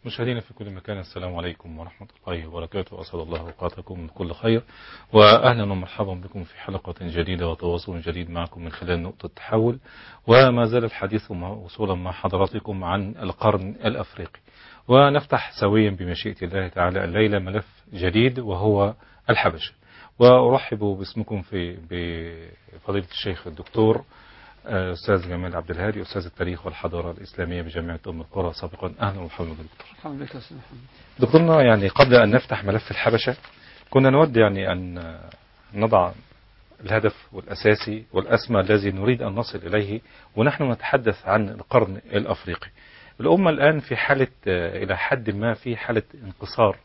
مشاهدينا في كل مكان، السلام عليكم ورحمة الله وبركاته. أسعد الله أوقاتكم بكل خير، وأهلا ومرحبا بكم في حلقة جديدة وتواصل جديد معكم من خلال نقطة تحول. وما زال الحديث وصولا مع حضراتكم عن القرن الأفريقي، ونفتح سويا بمشيئة الله تعالى الليلة ملف جديد وهو الحبشة. وأرحب باسمكم في بفضيلة الشيخ الدكتور أستاذ جمال عبد الهادي، أستاذ التاريخ والحضارة الإسلامية بجامعة أم القرى سابقا. أهلا ومرحبا بك دكتور. الحمد لله يا أستاذ محمد. دكتورنا، يعني قبل أن نفتح ملف الحبشة كنا نود يعني أن نضع الهدف والأساسي والأسمى الذي نريد أن نصل إليه، ونحن نتحدث عن القرن الأفريقي. الأمة الآن في حالة إلى حد ما في حالة انقصار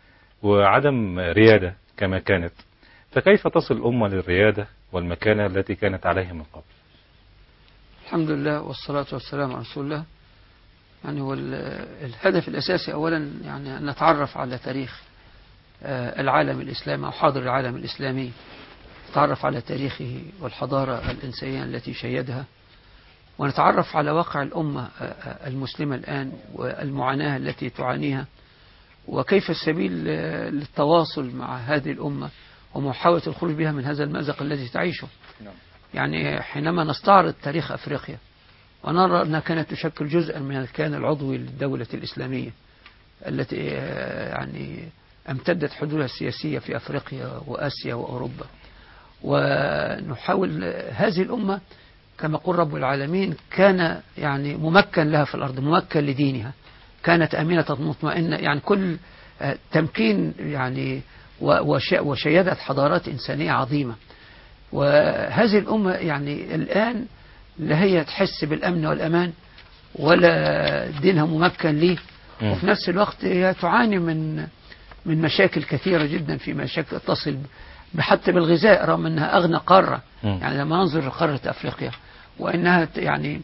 وعدم ريادة كما كانت، فكيف تصل الأمة للريادة والمكانة التي كانت عليها من قبل؟ الحمد لله والصلاة والسلام على رسول الله. يعني هو الهدف الأساسي أولا يعني أن نتعرف على تاريخ العالم الإسلامي أو حاضر العالم الإسلامي، نتعرف على تاريخه والحضارة الإنسانية التي شيدها، ونتعرف على واقع الأمة المسلمة الآن والمعاناة التي تعانيها، وكيف السبيل للتواصل مع هذه الأمة ومحاولة الخروج بها من هذا المأزق الذي تعيشه. يعني حينما نستعرض تاريخ أفريقيا ونرى أنها كانت تشكل جزءا من الكيان العضوي للدولة الإسلامية التي يعني امتدت حدودها السياسية في أفريقيا وآسيا وأوروبا، ونحاول هذه الأمة كما قال رب العالمين كان يعني ممكن لها في الأرض، ممكن لدينها، كانت آمنة مطمئنة، يعني كل تمكين يعني وشيدت حضارات إنسانية عظيمة. وهذه الأمة يعني الآن لا هي تحس بالأمن والأمان ولا دينها ممكن ليه، وفي نفس الوقت هي تعاني من مشاكل كثيرة جدا، في مشاكل تصل حتى بالغذاء، رغم أنها أغنى قارة. يعني لما ننظر لقارة أفريقيا وأنها يعني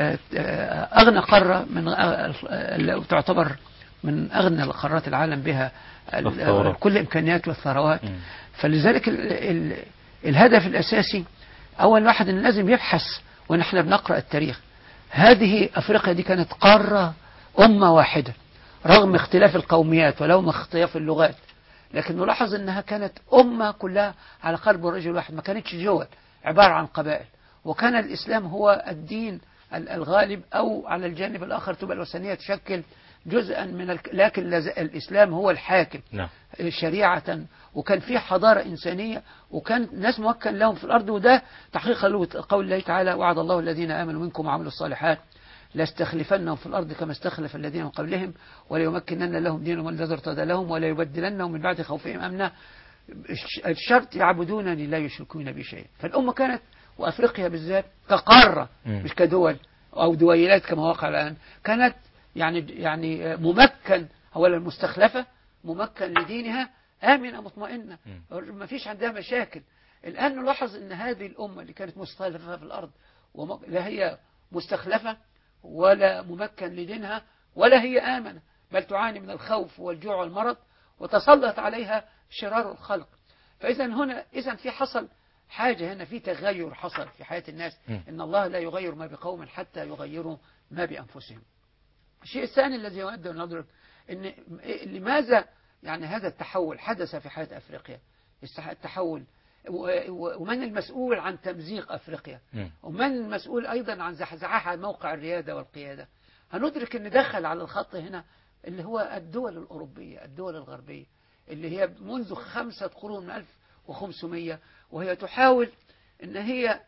أغنى قارة من تعتبر من أغنى قارات العالم بها كل الإمكانيات والثروات. فلذلك الهدف الأساسي أول واحد إن لازم يبحث، ونحن بنقرأ التاريخ، هذه أفريقيا دي كانت قارة أمة واحدة رغم اختلاف القوميات ولو اختلاف اللغات، لكن نلاحظ أنها كانت أمة كلها على قلب رجل واحد، ما كانتش دول عبارة عن قبائل، وكان الإسلام هو الدين الغالب، أو على الجانب الآخر تبقى الوثنية تشكل جزءا من لكن الإسلام هو الحاكم شريعة، وكان في حضارة إنسانية، وكان ناس ممكن لهم في الأرض. وده تحقيق قول الله تعالى: وعد الله الذين آمنوا منكم وعملوا الصالحات لاستخلفنهم في الأرض كما استخلف الذين من قبلهم وليمكنن لهم دينهم الذي ارتضى لهم وليبدلنهم من بعد خوفهم أمنا. الشرط يعبدونني لا يشركون بي شيئا. فالأمة كانت، وأفريقيا بالذات كقارة مش كدول أو دويلات كما وقع الآن، كانت يعني ممكن أولا مستخلفة، ممكن لدينها، آمنة مطمئنة، ما فيش عندها مشاكل. الآن نلاحظ أن هذه الأمة اللي كانت مستخلفة في الأرض لا هي مستخلفة ولا ممكن لدينها ولا هي آمنة، بل تعاني من الخوف والجوع والمرض، وتسلط عليها شرار الخلق. فإذا هنا في حصل حاجة، هنا في تغير حصل في حياة الناس، إن الله لا يغير ما بقوم حتى يغيروا ما بأنفسهم. الشيء الثاني الذي يود أن ندرك إن لماذا يعني هذا التحول حدث في حياة أفريقيا، التحول، ومن المسؤول عن تمزيق أفريقيا، ومن المسؤول أيضا عن زحزحها موقع الريادة والقيادة. هندرك أن دخل على الخط هنا اللي هو الدول الأوروبية، الدول الغربية، اللي هي منذ 5 قرون من 1500 وهي تحاول أن هي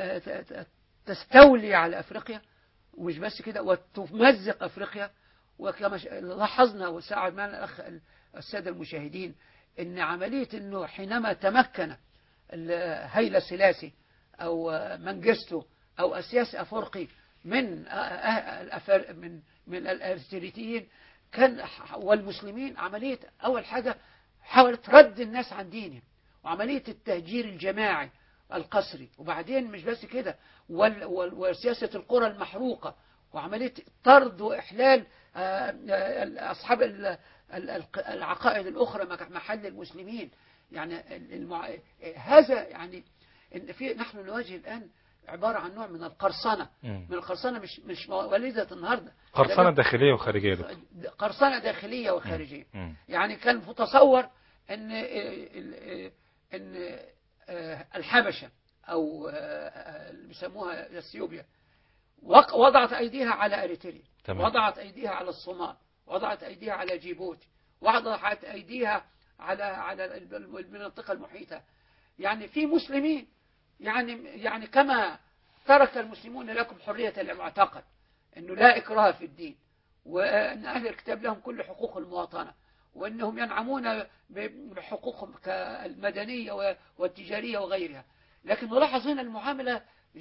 تستولي على أفريقيا، ومش بس كده، وتمزق أفريقيا. وكما لاحظنا وساعد معنا الأخ السادة المشاهدين أن عملية أنه حينما تمكن هيلا سلاسي أو منجستو أو أسياس أفريقي من الأرستريتيين كان والمسلمين، عملية أول حاجة حاولت رد الناس عن دينهم، وعملية التهجير الجماعي القسري، وبعدين مش بس كده، وسياسة القرى المحروقة، وعملية طرد وإحلال أصحاب العقائد الأخرى محل المسلمين. يعني هذا يعني نحن نواجه الآن عبارة عن نوع من القرصنة. من القرصنة مش وليدة النهاردة، قرصنة داخلية وخارجية دكتور. قرصنة داخلية وخارجية. يعني كان متصور ان الحبشة او اللي بيسموها اثيوبيا وضعت ايديها على اريتريا، وضعت ايديها على الصومال، وضعت ايديها على جيبوتي، وضعت ايديها على المنطقة المحيطة. يعني في مسلمين، يعني كما ترك المسلمون لكم حرية المعتقد، انه لا اكراه في الدين، وان اهل الكتاب لهم كل حقوق المواطنة، وانهم ينعمون بحقوقهم كالمدنية والتجارية وغيرها. لكن نلاحظ هنا المعاملة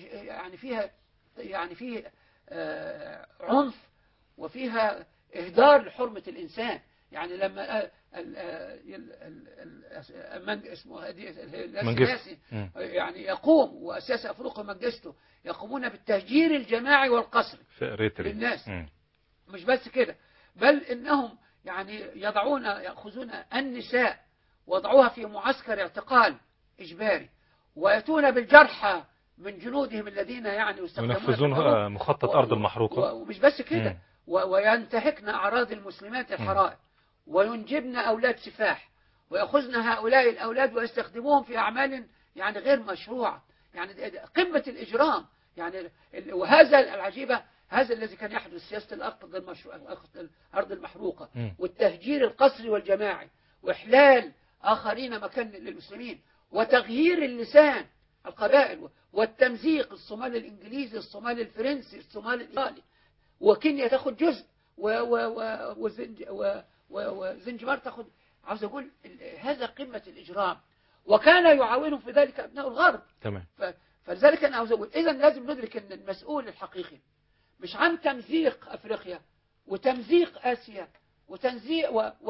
فيه عنف، وفيها إهدار لحرمة الإنسان. يعني لما السياسي يعني يقوم وأساس أفريقيا مجلسته يقومون بالتهجير الجماعي والقسري للناس. مش بس كده، بل إنهم يعني يأخذون النساء وضعوها في معسكر اعتقال إجباري، ويأتون بالجرحى من جنودهم الذين يعني ينفذون مخطط أرض المحروقة. ومش بس كده، وينتهكن أعراض المسلمات الحرائر، وينجبن أولاد سفاح، ويأخذن هؤلاء الأولاد ويستخدموهم في أعمال يعني غير مشروعة، يعني قمة الإجرام. يعني وهذا العجيبة، هذا الذي كان يحدث، سياسة الأرض المحروقة والتهجير القسري والجماعي، وإحلال آخرين مكان للمسلمين، وتغيير اللسان القبائل، والتمزيق، الصومال الإنجليزي، الصومال الفرنسي، الصومال الإيطالي، وكينيا تاخد جزء وزنجبار تاخد. عاوز أقول هذا قمة الإجرام، وكان يعاونهم في ذلك أبناء الغرب. تمام. فلذلك أنا عاوز أقول إذن لازم ندرك أن المسؤول الحقيقي مش عن تمزيق أفريقيا وتمزيق آسيا وتنزيق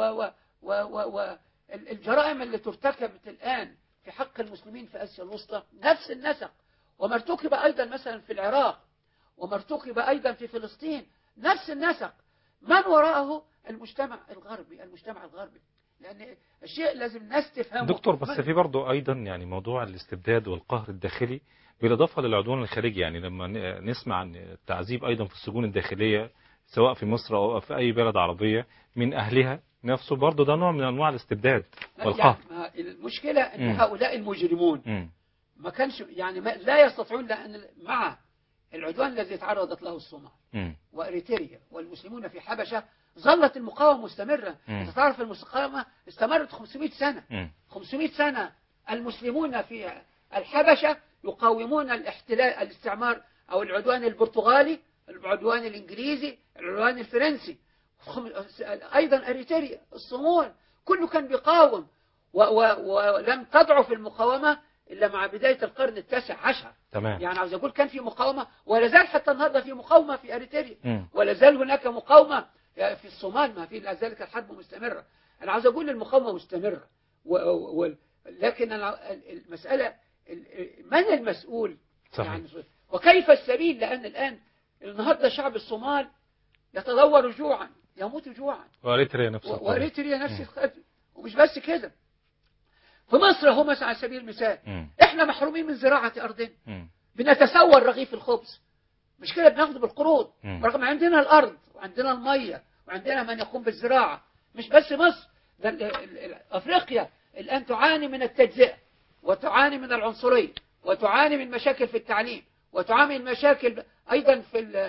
والجرائم اللي ترتكبت الآن في حق المسلمين في آسيا الوسطى نفس النسق، وما ارتكب أيضا مثلا في العراق، وما ارتكب أيضا في فلسطين نفس النسق. من وراءه المجتمع الغربي، لأن الشيء لازم الناس تفهمه دكتور. بس في برضه أيضا يعني موضوع الاستبداد والقهر الداخلي بالإضافة للعدوان الخارجي. يعني لما نسمع عن التعذيب أيضا في السجون الداخلية سواء في مصر أو في أي بلد عربية من أهلها نفسه، برضه ده نوع من أنواع الاستبداد والقهر. يعني المشكلة أن هؤلاء المجرمون ما كانش يعني لا يستطيعون، لأن مع العدوان الذي تعرضت له الصومال وإريتريا والمسلمون في حبشة ظلت المقاومة مستمرة. أنت تعرف المقاومة استمرت 500 سنة. 500 سنة المسلمون في الحبشة يقاومون الاستعمار أو العدوان البرتغالي، العدوان الإنجليزي، العدوان الفرنسي، أيضا إريتريا، الصومال، كله كان بيقاوم، ولم تضعف المقاومة إلا مع بداية القرن ال19. تمام. يعني عاوز أقول كان في مقاومة، ولا زال حتى النهارده في مقاومة في إريتريا، ولا زال هناك مقاومة في الصومال، ما في ذلك الحرب مستمرة. أنا عاوز أقول المقاومة مستمرة، لكن المسألة من المسؤول؟ صحيح. يعني وكيف السبيل؟ لأن الآن النهارده شعب الصومال يتضور جوعا، يموت جوعا، وإريتريا نفس القضية. ومش بس كده، في مصر هو مثلا على سبيل المثال احنا محرومين من زراعة أرضنا، بنتسول رغيف الخبز، مش كده، بناخده بالقروض، رغم عندنا الأرض وعندنا المية وعندنا من يقوم بالزراعة. مش بس مصر، أفريقيا الآن تعاني من التجزئة، وتعاني من العنصرية، وتعاني من مشاكل في التعليم، وتعاني من مشاكل أيضا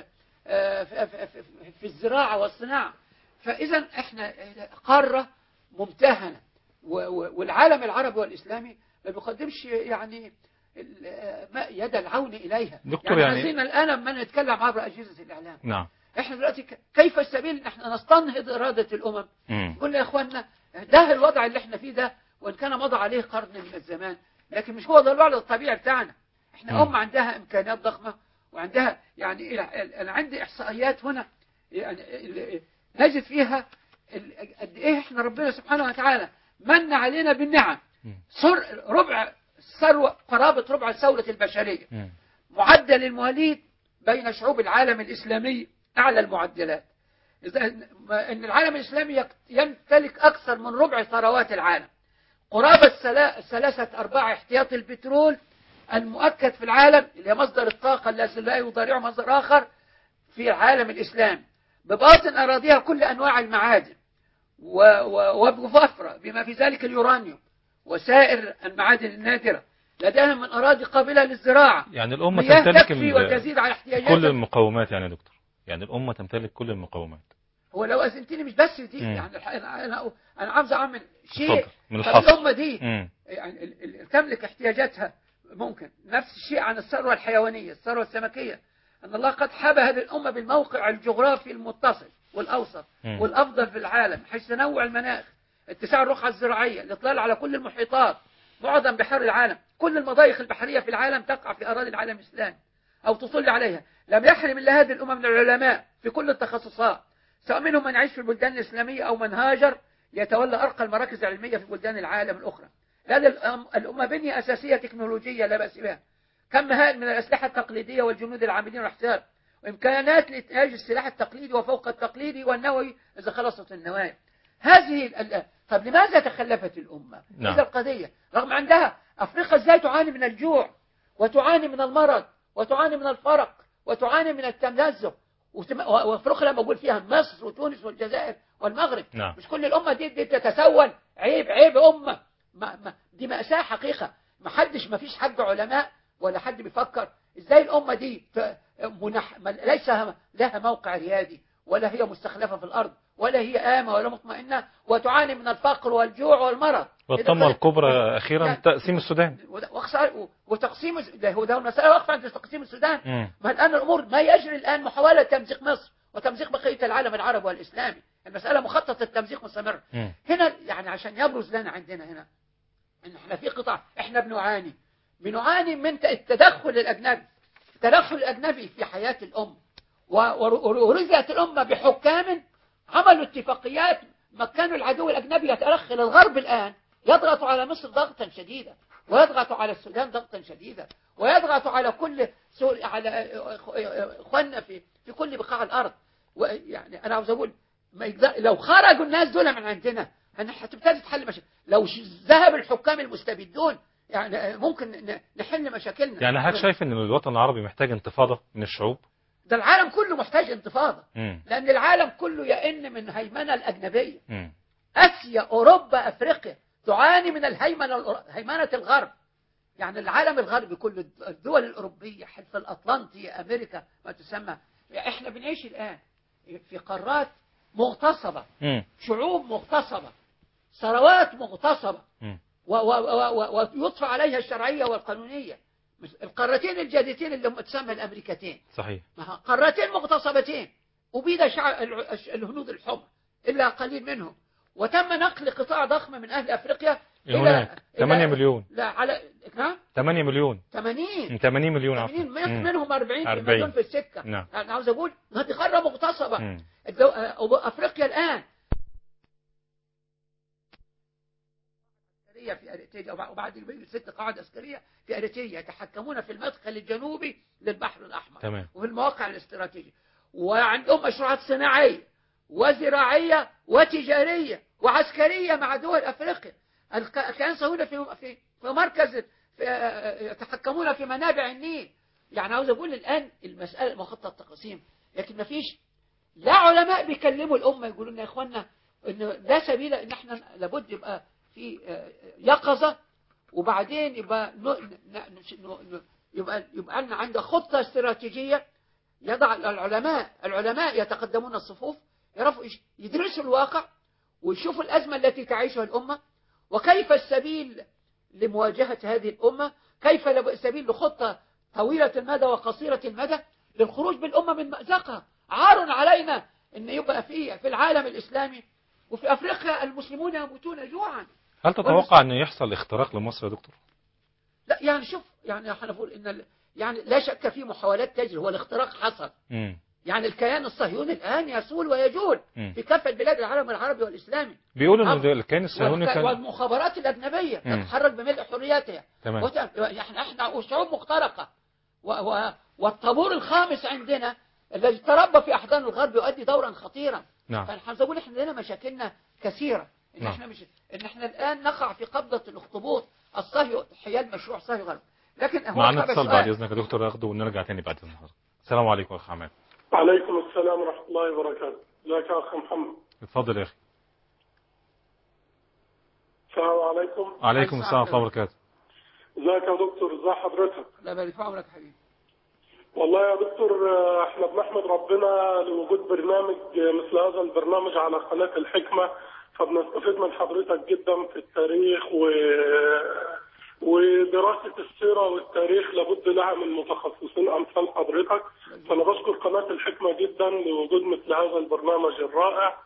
في الزراعة والصناعة. فإذا احنا قارة ممتهنة، والعالم العربي والإسلامي ما بيقدمش يعني يد العون إليها. دكتور يعني عايزين الآن لما نتكلم عبر أجهزة الإعلام، نعم، احنا دلوقتي كيف السبيل ان احنا نستنهض إرادة الأمم؟ قلنا يا إخواننا ده الوضع اللي احنا فيه ده، وإن كان مضى عليه قرن من الزمان، لكن مش هو ده الوضع الطبيعي بتاعنا. احنا أمة عندها إمكانيات ضخمة، وعندها يعني أنا عندي إحصائيات هنا يعني نجد فيها قد إيه احنا ربنا سبحانه وتعالى من علينا بالنعم. ربع ثروة، قرابة ربع ثروة البشرية. معدل المواليد بين شعوب العالم الإسلامي أعلى المعدلات. إن العالم الإسلامي يمتلك أكثر من ربع ثروات العالم. قرابة 3/4 احتياط البترول المؤكد في العالم اللي هي مصدر الطاقة الذي لا يضارعه مصدر آخر في العالم الإسلامي، بباطن أراضيها كل أنواع المعادن وبوفرة بما في ذلك اليورانيوم وسائر المعادن النادرة، لديهم من أراضي قابلة للزراعة، يعني الأمة مياه تمتلك تكفي وتزيد على احتياجاتها. كل المقومات يعني يا دكتور، يعني الأمة تمتلك كل المقومات. هو لو أذنتني مش بس دي، يعني أنا عاوز أعمل شيء من الأمة دي يعني تملك احتياجاتها. ممكن نفس الشيء عن الثروة الحيوانية، الثروة السمكية، أن الله قد حب هذه الأمة بالموقع الجغرافي المتصل والأوسط والأفضل في العالم، حيث تنوع المناخ، اتساع الرقعة الزراعية، الإطلال على كل المحيطات، معظم بحار العالم، كل المضايق البحرية في العالم تقع في أراضي العالم الإسلامي أو تطل عليها. لم يحرم إلا هذه الأمة من العلماء في كل التخصصات، سواء منهم من يعيش في البلدان الإسلامية أو من هاجر ليتولى أرقى المراكز العلمية في بلدان العالم الأخرى. هذه الأمة بنية أساسية تكنولوجية لا بأس بها، كم هائل من الأسلحة التقليدية والجنود العاملين والاحتياط، وإمكانات لإنتاج السلاح التقليدي وفوق التقليدي والنووي إذا خلصت النوايا. طب لماذا تخلفت الأمة؟ هذه القضية، رغم عندها أفريقيا إزاي تعاني من الجوع وتعاني من المرض وتعاني من الفرق وتعاني من التمزق، وأفريقيا لما أقول فيها مصر وتونس والجزائر والمغرب، مش كل الأمة دي تتسول. عيب أمة، دي مأساة حقيقة. ما فيش حد علماء ولا حد بيفكر ازاي الأمة دي ليس لها موقع ريادي، ولا هي مستخلفة في الأرض، ولا هي آمة ولا مطمئنة، وتعاني من الفقر والجوع والمرض. والطمة الكبرى أخيرا تقسيم السودان وتقسيم هو ده المسألة واقفة عند تقسيم السودان. ما الآن الأمور ما يجري الآن محاولة تمزيق مصر وتمزيق بقية العالم العربي والإسلامي. المسألة مخطط التمزيق مستمر. هنا يعني عشان يبرز لنا عندنا هنا إن احنا في قطاع احنا بنعاني من التدخل الأجنبي في حياة الأمة، ورزقت الأمة بحكام عملوا اتفاقيات مكنوا العدو الأجنبي يتأخر. الغرب الآن يضغط على مصر ضغطا شديدا، ويضغط على السودان ضغطا شديدا، ويضغط على على إخواننا في كل بقاع الأرض. يعني أنا عاوز أقول لو خرجوا الناس دول من عندنا هتبتدي تحل مشاكل. لو ذهب الحكام المستبدون يعني ممكن نحل مشاكلنا. يعني حضرتك شايف ان الوطن العربي محتاج انتفاضة من الشعوب؟ ده العالم كله محتاج انتفاضة. لأن العالم كله يئن من هيمنة الأجنبية. آسيا، أوروبا، أفريقيا تعاني من هيمنة الغرب. يعني العالم الغربي كله، الدول الأوروبية، حلف الأطلنطي، أمريكا ما تسمى، احنا بنعيش الآن في قارات مغتصبة، شعوب مغتصبة، ثروات مغتصبة، ويطفى عليها الشرعية والقانونية. القارتين الجديدتين اللي هم تسمى الأمريكتين، صحيح، قارتين مغتصبتين، أبيد شعب الهنود الحمر إلا قليل منهم، وتم نقل قطاع ضخم من أهل أفريقيا إلى 8 مليون. لا على نعم 8 مليون 80 مليون عفوا، منهم 40 مليون في السكة. نعم. أنا عاوز أقول هذه قارة مغتصبة. أفريقيا الآن في أريتريا، وبعد 6 قواعد عسكرية في أريتريا يتحكمون في المدخل الجنوبي للبحر الأحمر. تمام. وفي المواقع الاستراتيجية، وعندهم مشروعات صناعية وزراعية وتجارية وعسكرية مع دول أفريقيا. كان صهيونة في مركز يتحكمون في منابع النيل. يعني عاوز أقول الآن المسألة مخطط تقسيم، لكن ما فيش لا علماء بيكلموا الأمة يقولون يا إخوانا إن لا سبيل، إن إحنا لابد يبقى في يقظة، وبعدين يبقى لنا عنده خطة استراتيجية. يضع العلماء يتقدمون الصفوف، يعرفوا يدرسوا الواقع ويشوفوا الأزمة التي تعيشها الأمة، وكيف السبيل لمواجهة هذه الأمة، كيف السبيل لخطة طويلة المدى وقصيرة المدى للخروج بالأمة من مأزقها. عار علينا أن يبقى في العالم الإسلامي وفي أفريقيا المسلمون يموتون جوعا. هل تتوقع أن يحصل اختراق لمصر يا دكتور؟ لا يعني شوف، يعني احنا نقول إن يعني لا شك في محاولات تجري، هو الاختراق حصل. يعني الكيان الصهيوني الآن يسول ويجول في كافة بلاد العالم العربي والإسلامي. بيقولوا ان الكيان الصهيوني كان والمخابرات الأجنبية تتحرك بملء حرياتها. احنا شعوب مخترقة، والطابور الخامس عندنا الذي تربى في أحضان الغرب يؤدي دورا خطيرا. نعم. فنحن نقول احنا لنا مشاكلنا كثيرة، ان احنا الآن نقع في قبضة الاخطبوط الصهيوني حيال مشروع صهيوني غرب. لكن هو معنا هذا اتصال بعد سؤال. إذنك يا دكتور أخده ونرجع تاني بعد إذنك. السلام عليكم أخ حماد. وعليكم السلام ورحمة الله وبركاته. ازيك يا أخ محمد؟ اتفضل يا أخي. السلام عليكم. عليكم السلام ورحمة الله وبركاته. ازيك يا دكتور؟ ازي حضرتك؟ لا بارك في عمرك حبيبي. والله يا دكتور احنا بنحمد ربنا لوجود برنامج مثل هذا البرنامج على قناة الحكمة، فبنستفيد من حضرتك جدا في التاريخ ودراسة السيرة والتاريخ لابد لها من متخصصين أمثال حضرتك، فأنا بشكر قناة الحكمة جدا لوجود مثل هذا البرنامج الرائع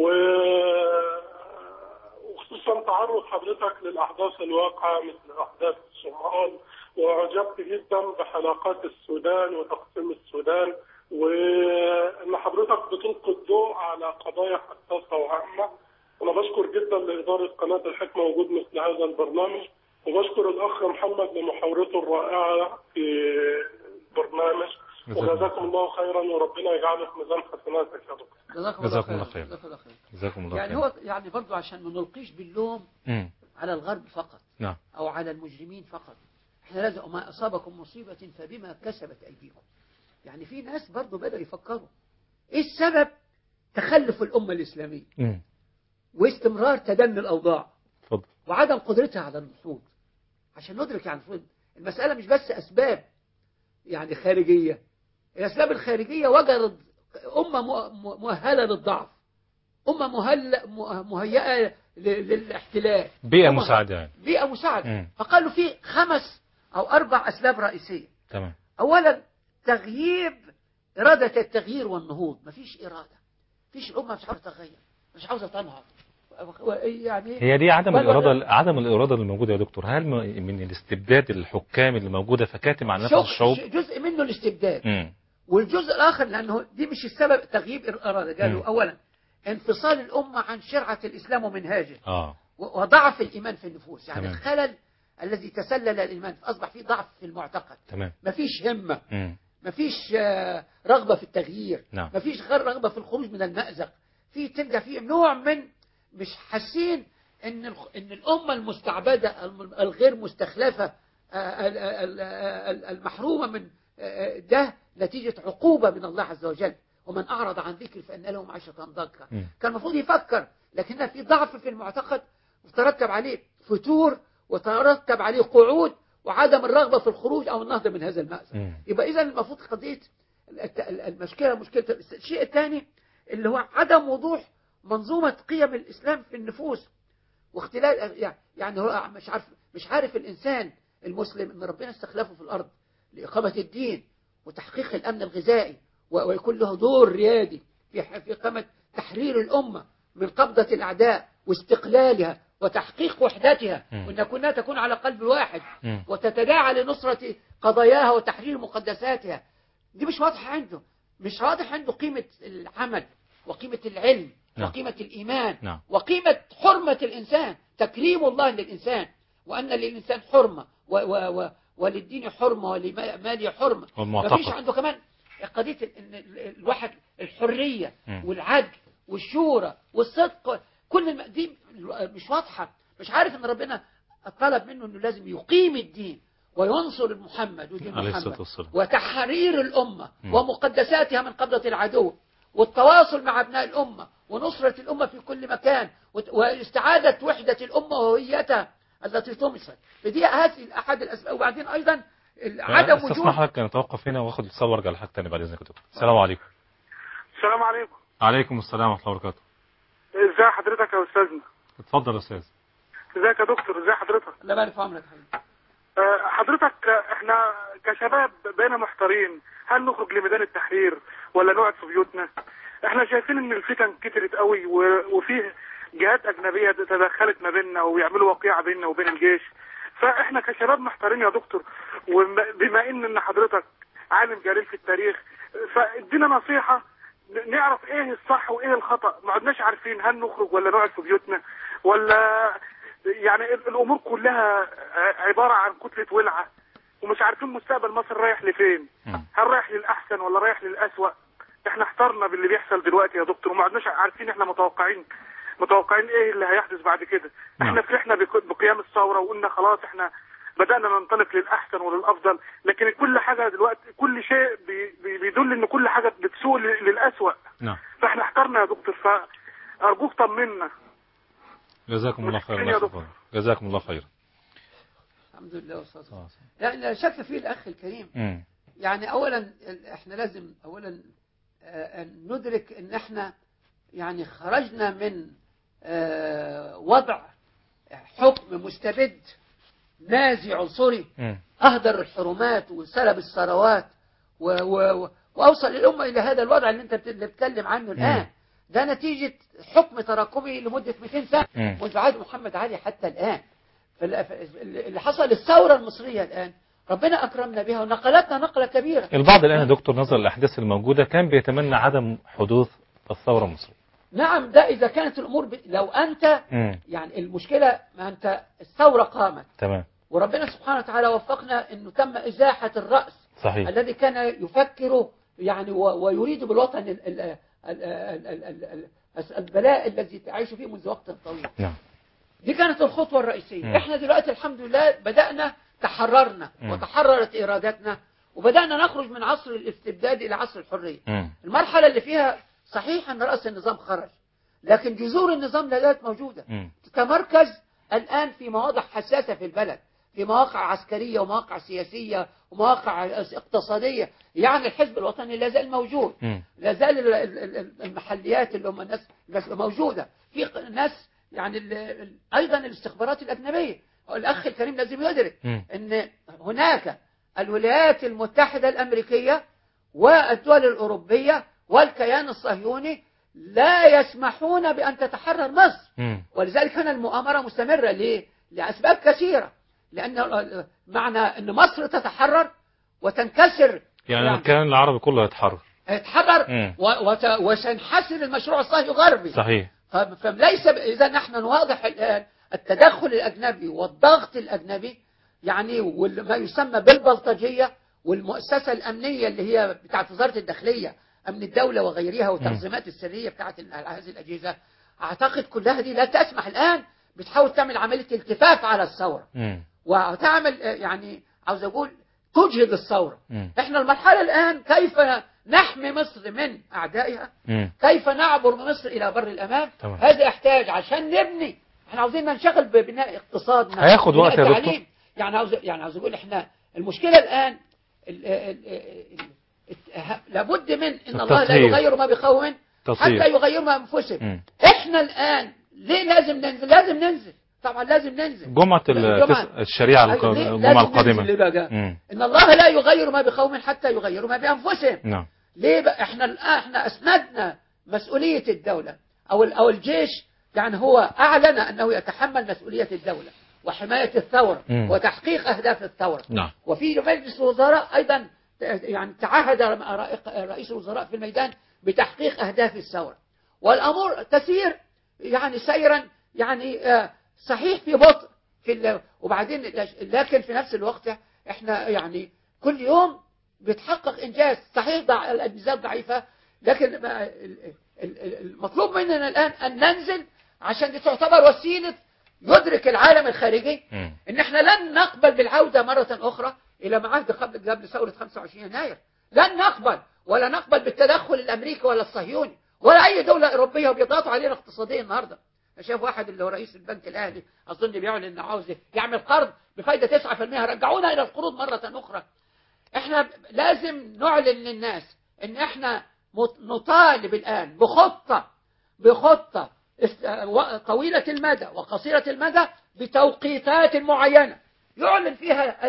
وخصوصا تعرض حضرتك للأحداث الواقعة مثل أحداث الصومال، وأعجبت جدا بحلقات السودان وتقسيم السودان، وأن حضرتك بتلقي الضوء على قضايا حساسة وهامة. أنا بشكر جدا لإدارة قناة الحكمة وجود مثل هذا البرنامج، وبشكر الأخ محمد لمحاورته الرائعة في البرنامج، وجزاكم الله خيرا وربنا يجعله في ميزان حسناتك يا دكتور. جزاكم الله خير. جزاكم الله خير. يعني هو يعني برضو عشان ما نلقيش باللوم على الغرب فقط، نعم، أو على المجرمين فقط. احنا لازم ما أصابكم مصيبة فبما كسبت أيديكم. يعني في ناس برضو بدأوا يفكروا إيه السبب تخلف الأمة الإسلامية واستمرار تدني الأوضاع وعدم قدرتها على النهوض. عشان ندرك يعني المسألة مش بس أسباب يعني خارجية. الأسباب الخارجية وجدت أمة مؤهلة للضعف، أمة مهيئة للاحتلال، بيئة مساعدة يعني. بيئة مساعدة. فقالوا في 5 أو 4 أسباب رئيسية. تمام. أولا تغييب إرادة التغيير والنهوض. مفيش إرادة، مفيش الأمة مش عاوزة تغير، مش عاوزة تنهض. يعني هي دي عدم الإرادة اللي موجودة يا دكتور. هل من الاستبداد الحكام اللي موجودة فكاتم عن نفس الشعوب؟ جزء منه الاستبداد. والجزء الآخر لأنه دي مش السبب تغييب الإرادة. قالوا أولا انفصال الأمة عن شرعة الإسلام ومنهاجه، وضعف الإيمان في النفوس. يعني الخلل الذي تسلل الإيمان، أصبح فيه ضعف في المعتقد. مفيش همة، مفيش رغبة في التغيير، مفيش رغبة في الخروج من المأزق. تلقى فيه نوع من مش حاسين ان الأمة المستعبدة الغير مستخلفة المحرومة من ده نتيجة عقوبة من الله عز وجل. ومن أعرض عن ذكر فإن له معيشة ضنكا. كان المفروض يفكر، لكن في ضعف في المعتقد وترتب عليه فتور وترتب عليه قعود وعدم الرغبة في الخروج أو النهضة من هذا المأزق. يبقى إذن المفروض قضية مشكلة الشيء الثاني اللي هو عدم وضوح منظومة قيم الإسلام في النفوس واختلال. يعني هو مش عارف الإنسان المسلم أن ربنا استخلفه في الأرض لإقامة الدين وتحقيق الأمن الغذائي، ويكون له دور ريادي في إقامة تحرير الأمة من قبضة الأعداء واستقلالها وتحقيق وحدتها، وأن كلها تكون على قلب واحد وتتداعى لنصرة قضاياها وتحرير مقدساتها. دي مش واضحة عنده، مش واضح عنده قيمة العمل وقيمة العلم وقيمة الإيمان وقيمة حرمة الإنسان، تكريم الله للإنسان، وأن للإنسان حرمة وللدين حرمة ولمال حرمة. مفيش عنده كمان قضية الواحد الحرية والعدل والشورى والصدق. كل دي مش واضحة. مش عارف أن ربنا طلب منه أنه لازم يقيم الدين وينصر محمد ودين محمد وتحرير الأمة ومقدساتها من قبضة العدو والتواصل مع أبناء الأمة ونصرة الأمة في كل مكان واستعادة وحدة الأمة وهويتها التي طمست. فدي هذه أحد الأسباب. وبعدين أيضا عدم وجود. استسمح لك نتوقف هنا واخد اتصال وارجع لحاجة تانية بعد إذنك. السلام عليكم. السلام عليكم. عليكم السلام ورحمة الله وبركاته. ازي حضرتك يا أستاذنا؟ اتفضل يا أستاذ. ازيك يا دكتور؟ ازي حضرتك؟ الله يبارك في عمرك حبيبي. حضرتك احنا كشباب بقينا محتارين، هل نخرج لميدان التحرير ولا نقعد في بيوتنا؟ احنا شايفين ان الفتن كترت قوي وفيه جهات اجنبيه تدخلت ما بيننا ويعملوا وقيعه بيننا وبين الجيش. فاحنا كشباب محتارين يا دكتور، وبما ان حضرتك عالم جليل في التاريخ فادينا نصيحه نعرف ايه الصح وايه الخطا. ما عدناش عارفين هل نخرج ولا نقعد في بيوتنا، ولا يعني الامور كلها عباره عن كتله ولعه ومش عارفين مستقبل مصر رايح لفين. هل رايح للاحسن ولا رايح للاسوأ؟ احنا احترنا باللي بيحصل دلوقتي يا دكتور، وما عدناش عارفين احنا متوقعين ايه اللي هيحدث بعد كده. احنا فرحنا بقيام الثوره وقلنا خلاص احنا بدأنا ننطلق للأحسن وللأفضل، لكن كل حاجة دلوقتي كل شيء بيدل إن كل حاجة بتسوء للأسوأ. نعم. فإحنا احترنا يا دكتور، فأرجوك طمنا. جزاكم الله خيرا. جزاكم الله خيرا. الحمد لله والصلاة والسلام. لا شك فيه الأخ الكريم. يعني أولا احنا لازم أولا ندرك ان احنا يعني خرجنا من وضع حكم مستبد نازي عنصري اهدر الحرمات وسلب الثروات واوصل الامه الى هذا الوضع اللي انت بتتكلم عنه الان. ده نتيجه حكم تراكمي لمده 200 سنه منذ عهد محمد علي حتى الان. اللي حصل الثوره المصريه الان ربنا أكرمنا بها ونقلتنا نقلة كبيرة. البعض الآن يا دكتور نظرا للأحداث الموجودة كان بيتمنى عدم حدوث الثورة المصرية. نعم، ده إذا كانت الأمور لو أنت يعني المشكلة ما أنت الثورة قامت تمام وربنا سبحانه وتعالى وفقنا أنه تم إزاحة الرأس صحيح الذي كان يفكر يعني ويريد بالوطن البلاء الذي تعيش فيه منذ وقت طويل. نعم. دي كانت الخطوة الرئيسية. احنا دلوقتي الحمد لله بدأنا تحررنا وتحررت إرادتنا وبدأنا نخرج من عصر الاستبداد إلى عصر الحرية. المرحلة اللي فيها صحيح أن رأس النظام خرج لكن جذور النظام لا زالت موجودة. تتمركز الآن في مواضع حساسة في البلد، في مواقع عسكرية ومواقع سياسية ومواقع اقتصادية. يعني الحزب الوطني لا زال موجود، لا زال المحليات اللي هم الناس موجودة، في ناس يعني أيضا الاستخبارات الأجنبية. الأخ الكريم لازم يدرك أن هناك الولايات المتحدة الأمريكية والدول الأوروبية والكيان الصهيوني لا يسمحون بأن تتحرر مصر. ولذلك كان المؤامرة مستمرة. ليه؟ لأسباب كثيرة. لأن معنى أن مصر تتحرر وتنكسر يعني الكيان العربي كله يتحرر وسينحسر المشروع الصهيوني الغربي. صحيح. فليس إذا نحن نواضح الآن التدخل الأجنبي والضغط الأجنبي يعني وما يسمى بالبلطجية والمؤسسة الأمنية اللي هي بتاعت وزارة الداخلية أمن الدولة وغيرها والتنظيمات السرية بتاعت هذه الأجهزة، أعتقد كلها دي لا تسمح الآن، بتحاول تعمل عملية التفاف على الثورة وتعمل يعني عاوز أقول تجهد الثورة. احنا المرحلة الآن كيف نحمي مصر من أعدائها، كيف نعبر مصر إلى بر الأمان. هذا يحتاج عشان نبني. احنا عاوزين ننشغل ببناء اقتصادنا، هياخد وقت يا دكتور. يعني عاوز اقول احنا المشكلة الآن لابد من ان الله لا يغير ما بقوم حتى يغيروا ما بانفسهم. احنا الآن ليه لازم ننزل طبعا لازم ننزل جمعة الشريعة الجمعة القادمة. ان الله لا يغير ما بقوم حتى يغيروا ما بانفسهم. نعم. ليه بقى احنا اسندنا مسؤولية الدولة او الجيش، يعني هو اعلن انه يتحمل مسؤولية الدولة وحماية الثورة وتحقيق اهداف الثورة. نعم. وفي مجلس الوزراء ايضا يعني تعهد رئيس الوزراء في الميدان بتحقيق اهداف الثورة، والامور تسير يعني سيرا يعني صحيح في بطء وبعدين لكن في نفس الوقت احنا يعني كل يوم بيتحقق انجاز. صحيح الانجازات ضعيفة لكن المطلوب مننا الان ان ننزل عشان دي تعتبر وسيلة يدرك العالم الخارجي ان احنا لن نقبل بالعودة مرة اخرى الى ما عهد قبل ثورة 25 يناير. لن نقبل ولا نقبل بالتدخل الامريكي ولا الصهيوني ولا اي دولة اوروبية وبيضغطوا علينا اقتصاديا. النهارده شايف واحد اللي هو رئيس البنك الاهلي اظن بيعلن انه عاوز يعمل قرض بفايدة 9%. رجعونا الى القروض مرة اخرى. احنا لازم نعلن للناس ان احنا نطالب الان بخطة طويلة المدى وقصيرة المدى بتوقيتات معينة يعلن فيها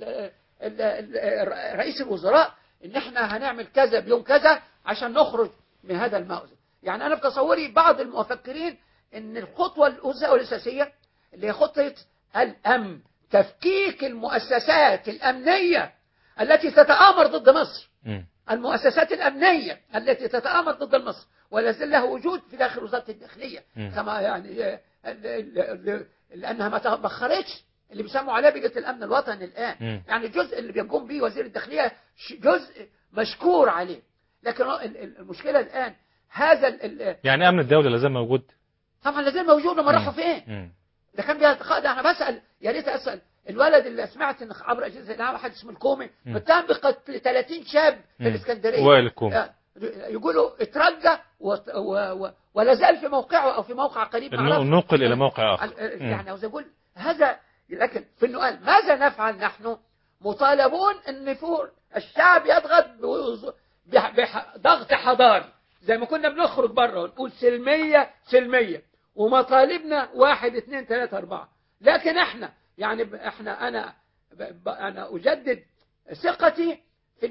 رئيس الوزراء ان احنا هنعمل كذا بيوم كذا عشان نخرج من هذا المأزق. يعني انا بتصوري بعض المفكرين ان الخطوة الأساسية اللي هي خطة الأمن، تفكيك المؤسسات الأمنية التي تتآمر ضد مصر. المؤسسات الأمنية التي تتآمر ضد مصر ولا زال لها وجود في داخل وزارة الداخلية كما يعني لأنها ما تبخرتش اللي بيسموا عليها بيئة الأمن الوطني الآن. يعني الجزء اللي بيقوم به وزير الداخلية جزء مشكور عليه، لكن المشكلة الآن هذا يعني أمن الدولة لازم موجود. طبعا لازم موجود. ما راحوا فين؟ ده كان ده انا بسأل يا ريت أسأل الولد اللي سمعت ان عبر اجهزه الاعلام واحد اسمه الكومي متهم بقتل 30 شاب في الاسكندريه. وائل الكومي يقولوا اترجى ولا زال في موقعه او في موقع قريب ننقل الى موقع اخر. يعني عاوز اقول هذا. لكن في النقال ماذا نفعل نحن؟ مطالبون ان الشعب يضغط بضغط حضاري زي ما كنا بنخرج بره ونقول سلميه سلميه ومطالبنا 1 2 3 4. لكن احنا يعني انا اجدد ثقتي في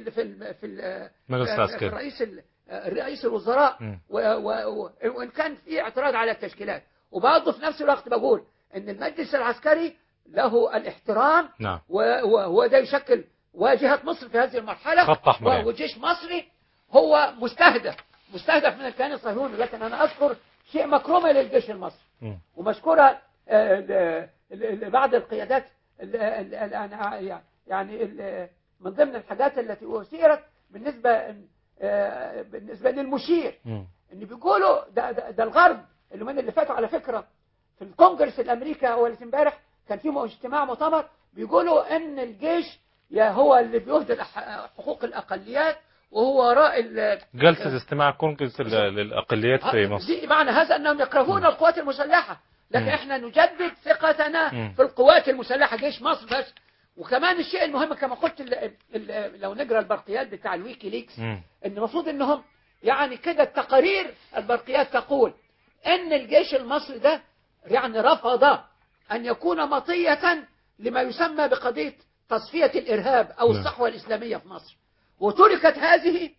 رئيس الوزراء وان كان في اعتراض على التشكيلات. وبرضه في نفس الوقت بقول ان المجلس العسكري له الاحترام. نعم. وهو ده يشكل واجهة مصر في هذه المرحلة. خط أحمر. والجيش المصري هو مستهدف من الكيان الصهيوني. لكن أنا أذكر شيء مكرومة للجيش المصري ومشكورة لبعض القيادات يعني من ضمن الحاجات التي أثيرت بالنسبة للمشير إن بيقولوا ده الغرب اللي فاتوا على فكرة في الكونجرس الأمريكي أول امبارح كان في اجتماع مؤتمر بيقولوا ان الجيش هو اللي بيهدر حقوق الاقليات وهو وراء جلسة استماع كونجرس للاقليات في مصر. دي معنى هذا انهم يكرهون القوات المسلحة. لكن احنا نجدد ثقتنا في القوات المسلحة جيش مصر بس. وكمان الشيء المهم كما قلت لو نقرا البرقيات بتاع الويكي ليكس ان المفروض انهم يعني كده التقارير البرقيات تقول ان الجيش المصري ده يعني رفض أن يكون مطية لما يسمى بقضية تصفية الإرهاب أو الصحوة الإسلامية في مصر. وتركت هذه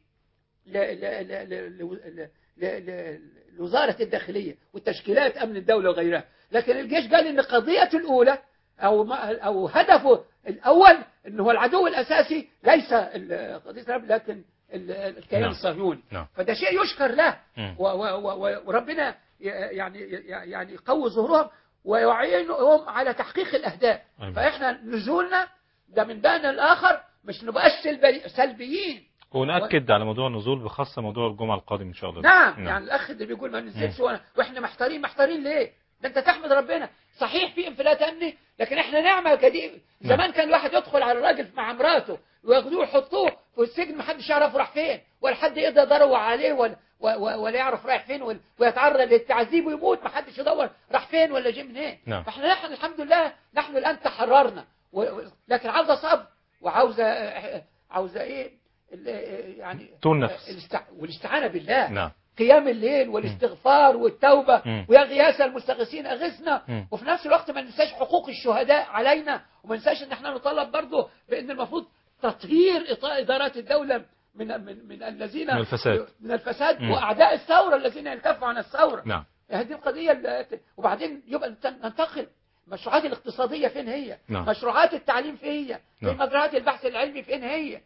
لوزارة الداخلية والتشكيلات أمن الدولة وغيرها. لكن الجيش قال إن قضية الأولى أو هدفه الأول إنه العدو الأساسي ليس قضية الإرهاب لكن الكيان الصهيوني. فده شيء يشكر له وربنا يعني يقوي ظهورهم ويعينهم على تحقيق الأهداف. فإحنا نزولنا ده من بان الآخر مش نبقاش سلبيين. ونأكد على موضوع النزول بخاصة موضوع الجمعة القادم إن شاء الله. نعم. يعني الأخ اللي بيقول ما ننزلش وإحنا محتارين ليه؟ ده أنت تحمد ربنا. صحيح في انفلات أمني لكن إحنا نعمة جديد. زمان كان الواحد يدخل على الراجل مع مراته وياخدوه يحطوه في السجن محدش يعرف راح فين ولا حد يقدر يدور عليه ولا يعرف رايح فين ويتعرض للتعذيب ويموت محدش يدور راح فين ولا جه منين. فاحنا نحن الحمد لله نحن الآن تحررنا. لكن عاوزة صبر وعاوزة ايه يعني والاستعانة بالله. قيام الليل والاستغفار والتوبة ويا غياث المستغيثين أغثنا. وفي نفس الوقت ما ننساش حقوق الشهداء علينا وما ننساش ان احنا نطالب برضه بان المفروض تطهير إدارات الدولة من الذين من الفساد وأعداء الثورة الذين يلتفوا عن الثورة. هذه القضية. وبعدين يبقى ننتقل المشروعات الاقتصادية فين هي؟ مشروعات التعليم فين هي؟ فين مجريات البحث العلمي فين هي؟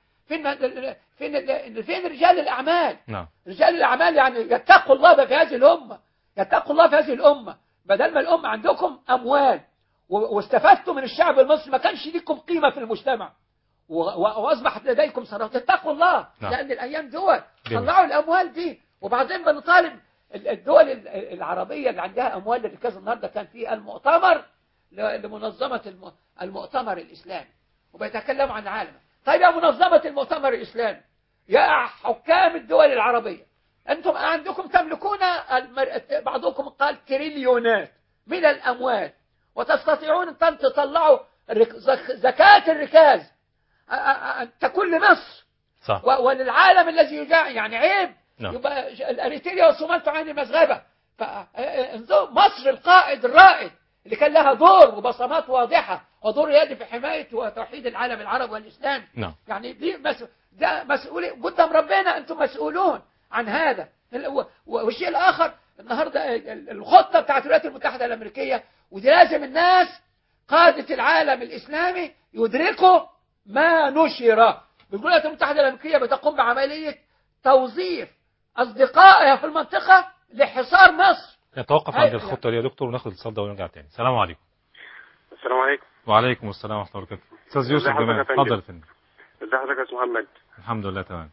فين رجال الأعمال؟ رجال الأعمال يعني يتقوا الله في هذه الأمة. يتقوا الله في هذه الأمة. بدل ما الأمة عندكم أموال واستفدتوا من الشعب المصري ما كانش لكم قيمة في المجتمع وأصبحت لديكم ثروات. اتقوا الله لأن الأيام دول طلعوا الأموال دي. وبعدين بنطالب الدول العربية اللي عندها أموال للركاز. النهارده كان في المؤتمر لمنظمة المؤتمر الإسلامي وبيتكلموا عن العالم. طيب يا منظمة المؤتمر الإسلامي يا حكام الدول العربية أنتم عندكم تملكون بعضكم قال تريليونات من الأموال وتستطيعون أن تطلعوا زكاة الركاز تكون لمصر وللعالم الذي يجاع. يعني عيب يبقى الأريتريا والصومال تعاني مسغبة. مصر القائد الرائد اللي كان لها دور وبصمات واضحة ودور يدي في حماية وتوحيد العالم العربي والإسلام. يعني دي ده مسؤولية قدام ربنا. أنتم مسؤولون عن هذا. والشيء الآخر النهاردة الخطة بتاعت الولايات المتحدة الأمريكية ودي لازم الناس قادة العالم الإسلامي يدركوا ما نشر. الولايات المتحدة الأمريكية بتقوم بعملية توظيف أصدقائها في المنطقة لحصار مصر. نتوقف عند الخطة دي يا دكتور وناخد الاتصال ده ونرجع تاني. السلام عليكم. السلام عليكم. وعليكم السلام ورحمة الله وبركاته. أستاذ يوسف جمال اتفضل يا فندم. ازي حضرتك يا استاذ محمد؟ الحمد لله تمام.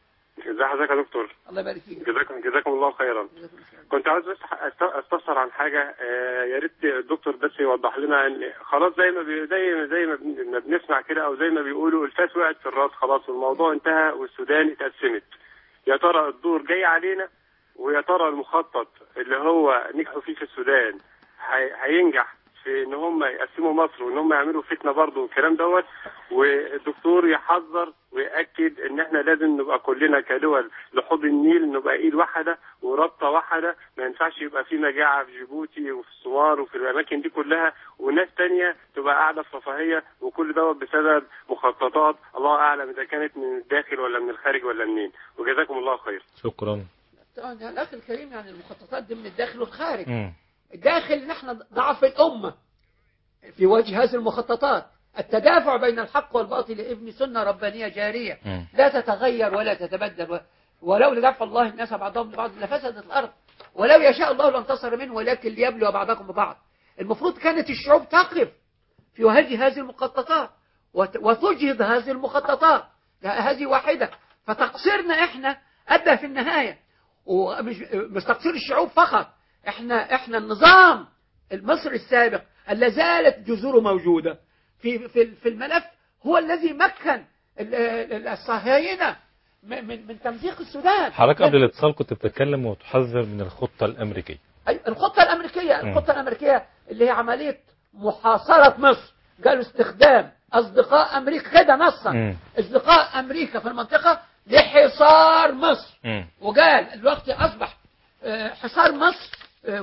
ازي حضرتك يا دكتور؟ الله يبارك فيك. جزاكم الله خيرا. كنت عاوز بس استفسر عن حاجه، يا ريت الدكتور بس يوضح لنا ان خلاص زي ما بنسمع كده، او زي ما بيقولوا الفاس وقعت في الراس خلاص والموضوع انتهى والسودان اتقسمت. يا ترى الدور جاي علينا، ويا ترى المخطط اللي هو نجحوا فيه في السودان هينجح في ان هم يقسموا مصر وان هم يعملوا فتنه برضه والكلام دوت. والدكتور يحذر ويأكد ان احنا لازم نبقى كلنا كدول لحوض النيل نبقى ايد واحده ورابطه واحده، ما ينفعش يبقى في مجاعه في جيبوتي وفي الصومال وفي الاماكن دي كلها وناس تانية تبقى قاعده في رفاهيه، وكل دوت بسبب مخططات الله اعلم اذا كانت من الداخل ولا من الخارج ولا منين. وجزاكم الله خير. شكرا. طبعا يا الاخ الكريم، يعني المخططات دي من الداخل والخارج. الداخل نحن ضعف الامه في وجه هذه المخططات، التدافع بين الحق والباطل ابن سنة ربانية جارية لا تتغير ولا تتبدل. ولو لدفع الله الناس بعضهم لبعض لفسدت الأرض، ولو يشاء الله لانتصر منه، ولكن ليبلو بعضكم ببعض. المفروض كانت الشعوب تقف في وجه هذه المخططات وتجهض هذه المخططات، هذه واحدة. فتقصيرنا احنا أدى في النهاية، ومش تقصير الشعوب فقط، احنا النظام المصري السابق اللي زالت جذوره موجودة في الملف هو الذي مكن الصهاينة من تمزيق السودان. حضرتك قبل الاتصال كنت بتتكلم وتحذر من الخطة الأمريكية. الخطة الأمريكية اللي هي عملية محاصرة مصر. قالوا استخدام أصدقاء أمريكا كده نصا، أصدقاء أمريكا في المنطقة لحصار مصر. وقال الوقت أصبح حصار مصر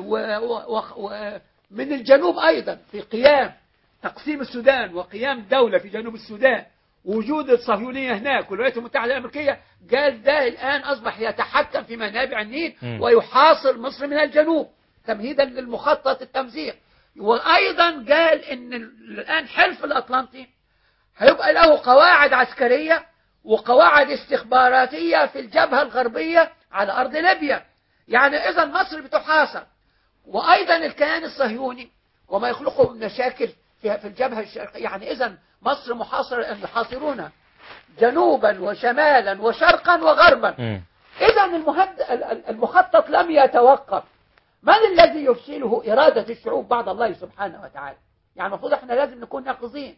ومن الجنوب أيضا في قيام تقسيم السودان وقيام دولة في جنوب السودان، وجود الصهيونية هناك والولايات المتحدة الأمريكية. قال ده الآن أصبح يتحكم في منابع النيل ويحاصر مصر من الجنوب تمهيدا للمخطط التمزيق. وأيضا قال إن الآن حلف الأطلنطي هيبقى له قواعد عسكرية وقواعد استخباراتية في الجبهة الغربية على أرض ليبيا. يعني إذا مصر بتحاصر، وأيضا الكيان الصهيوني وما يخلقه من مشاكل في الجبهة الشرقية. يعني إذا مصر محاصرة، يحاصرونها جنوبا وشمالا وشرقا وغربا. إذا المخطط لم يتوقف. من الذي يفشله؟ إرادة الشعوب بعد الله سبحانه وتعالى. يعني المفروض احنا لازم نكون يقظين.